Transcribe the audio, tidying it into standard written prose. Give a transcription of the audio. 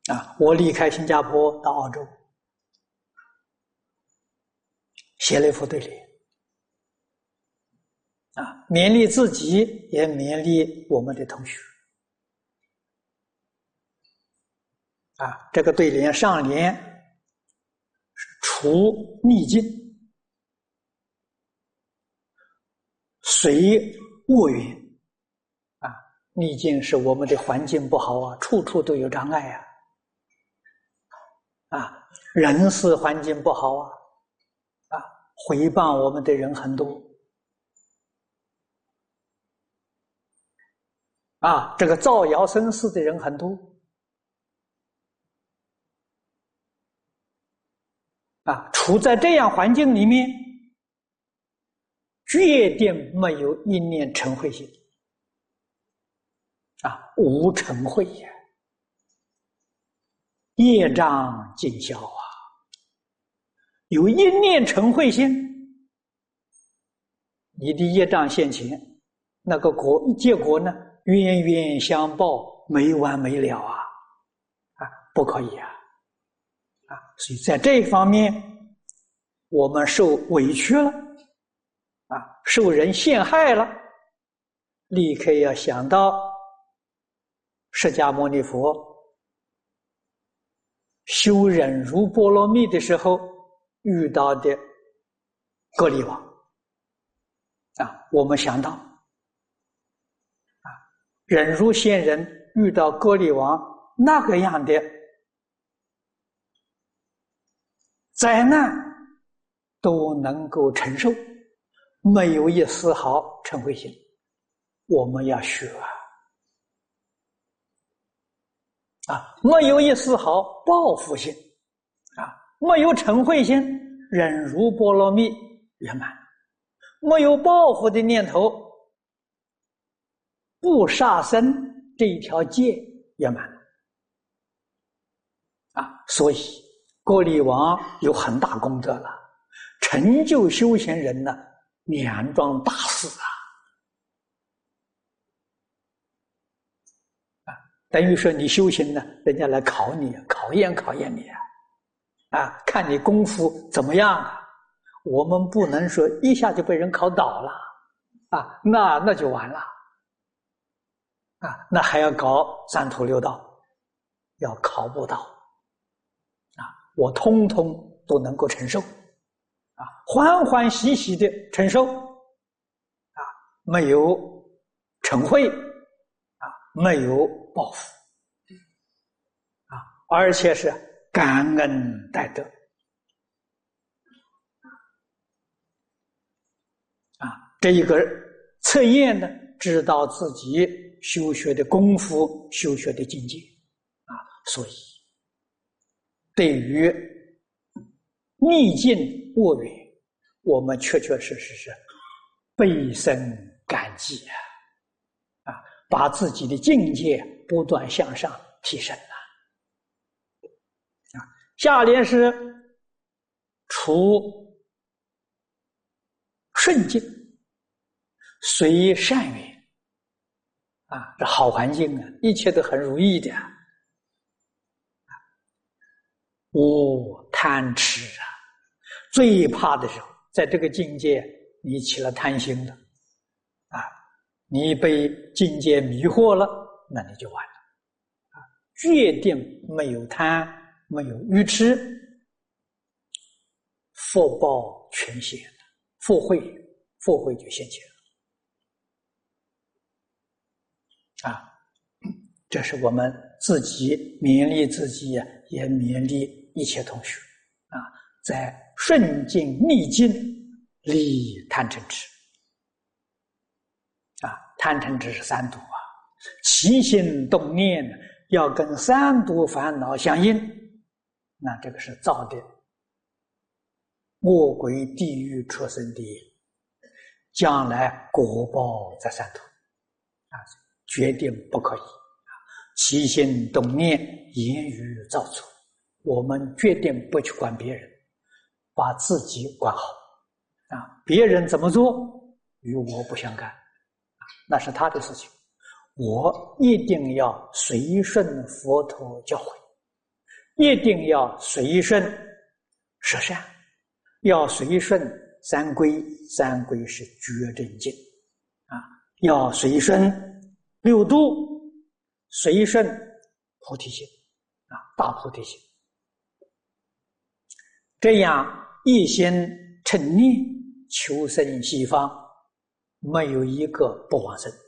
我离开新加坡到澳洲，写了一副对联，勉励自己，也勉励我们的同学。这个对联上联是除逆境，随恶缘。逆境是我们的环境不好处处都有障碍人事环境不好诽谤我们的人很多这个造谣生事的人很多处在这样环境里面，决定没有一念嗔恚心无嗔恚业障尽消有一念嗔恚心，你的业障现前，那个结果呢，冤冤相报，没完没了不可以所以在这一方面，我们受委屈了受人陷害了，立刻要想到释迦牟尼佛修忍辱波罗蜜的时候遇到的割离王我们想到忍辱仙人遇到割离王那个样的灾难都能够承受，没有一丝毫嗔恚心，我们要学没有一丝毫报复心没有嗔恚心，忍辱波罗蜜圆满，没有报复的念头，不杀生这一条戒圆满所以割离王有很大功德了，成就修行人呢两桩大事等于说你修行呢，人家来考你，考验你看你功夫怎么样我们不能说一下就被人考倒了那就完了那还要搞三途六道，要考不到我通通都能够承受欢欢喜喜的承受没有嗔恚没有报复而且是感恩戴德这一个测验呢，知道自己修学的功夫，修学的境界所以对于逆境恶缘，我们确确实实是倍生感激把自己的境界不断向上提升下联是除顺境随善缘这好环境一切都很如意的无贪痴最怕的时候，在这个境界你起了贪心了你被境界迷惑了，那你就完了决定没有贪，没有愚痴，福报全现了，福慧就现前了这是我们自己勉励自己也勉励一切同学在顺境逆境离贪嗔痴贪嗔痴是三毒起心动念要跟三毒烦恼相应，那这个是造的恶鬼地狱畜生地狱，将来果报在三途决定不可以起心动念言语造作，我们决定不去管别人，把自己管好别人怎么做与我不相干那是他的事情，我一定要随顺佛陀教诲一定要随顺十善，要随顺三规，三规是觉正境啊，要随顺六度，随顺菩提心啊，大菩提心，这样一心称念求生西方，没有一个不往生。